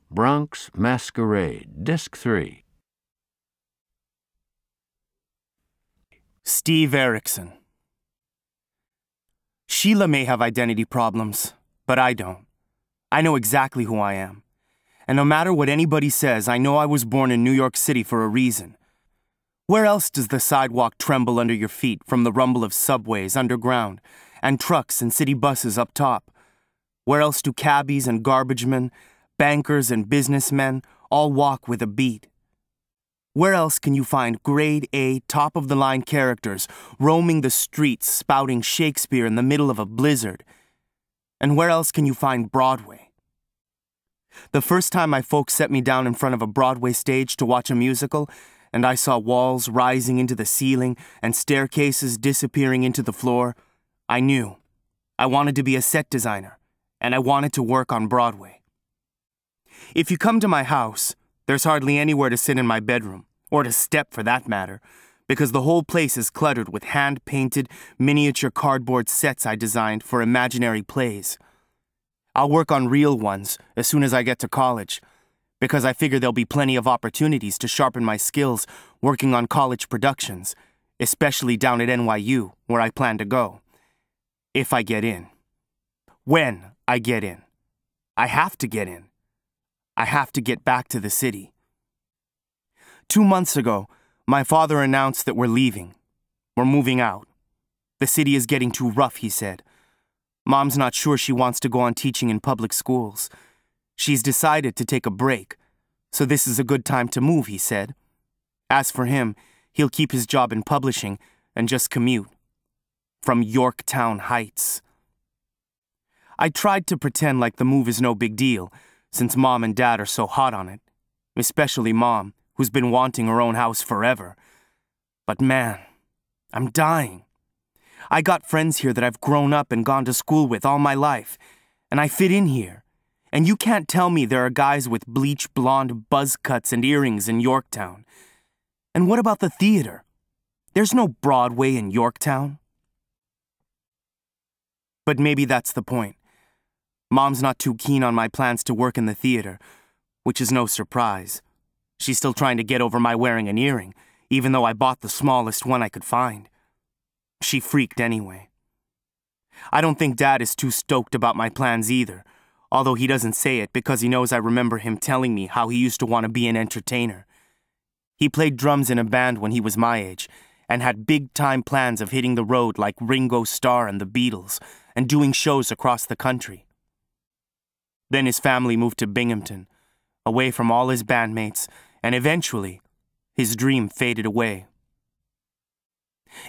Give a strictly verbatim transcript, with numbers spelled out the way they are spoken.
Bronx Masquerade, Disc three. Steve Erickson. Sheila may have identity problems, but I don't. I know exactly who I am. And no matter what anybody says, I know I was born in New York City for a reason. Where else does the sidewalk tremble under your feet from the rumble of subways underground and trucks and city buses up top? Where else do cabbies and garbage men, bankers and businessmen all walk with a beat? Where else can you find grade A, top-of-the-line characters roaming the streets spouting Shakespeare in the middle of a blizzard? And where else can you find Broadway? The first time my folks set me down in front of a Broadway stage to watch a musical, and I saw walls rising into the ceiling and staircases disappearing into the floor, I knew. I wanted to be a set designer, and I wanted to work on Broadway. If you come to my house, there's hardly anywhere to sit in my bedroom, or to step for that matter, because the whole place is cluttered with hand-painted, miniature cardboard sets I designed for imaginary plays. I'll work on real ones as soon as I get to college, because I figure there'll be plenty of opportunities to sharpen my skills working on college productions, especially down at N Y U, where I plan to go. If I get in. When I get in. I have to get in. I have to get back to the city. Two months ago, my father announced that we're leaving. We're moving out. The city is getting too rough, he said. Mom's not sure she wants to go on teaching in public schools. She's decided to take a break, so this is a good time to move, he said. As for him, he'll keep his job in publishing and just commute. From Yorktown Heights. I tried to pretend like the move is no big deal, since Mom and Dad are so hot on it. Especially Mom, who's been wanting her own house forever. But man, I'm dying. I got friends here that I've grown up and gone to school with all my life, and I fit in here. And you can't tell me there are guys with bleach blonde buzz cuts and earrings in Yorktown. And what about the theater? There's no Broadway in Yorktown. But maybe that's the point. Mom's not too keen on my plans to work in the theater, which is no surprise. She's still trying to get over my wearing an earring, even though I bought the smallest one I could find. She freaked anyway. I don't think Dad is too stoked about my plans either, although he doesn't say it because he knows I remember him telling me how he used to want to be an entertainer. He played drums in a band when he was my age, and had big-time plans of hitting the road like Ringo Starr and the Beatles, and doing shows across the country. Then his family moved to Binghamton, away from all his bandmates, and eventually, his dream faded away.